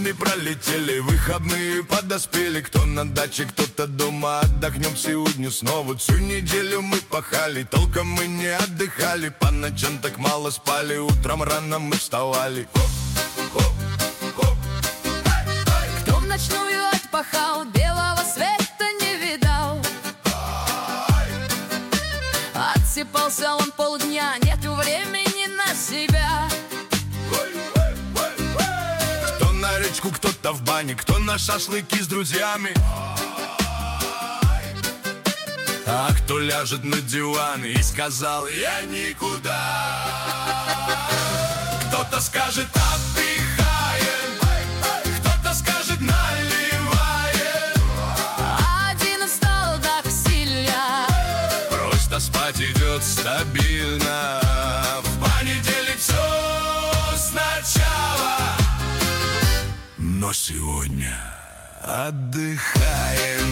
днями пролетели, выходные подоспели. Кто на даче, кто-то дома, отдохнем сегодня снова. Всю неделю мы пахали, толком мы не отдыхали. По ночам так мало спали, утром рано мы вставали. Кто в ночную отпахал, белого света не видал. Отсыпался он полдня, нету времени на себя. Кто на речку, кто-то в бане, кто на шашлыки с друзьями. А кто ляжет на диван и сказал: я никуда. Кто-то скажет: отдыхаем, кто-то скажет: наливаем. Один устал так сильно, Просто спать идет стабильно. В понедельник все сначала, но сегодня отдыхаем.